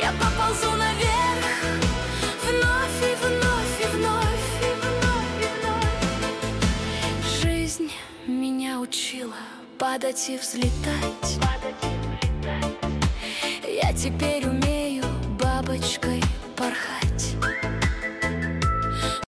Я поползу наверх, вновь и вновь, и вновь, и вновь, и вновь. Жизнь меня учила падать и взлетать. Я теперь умею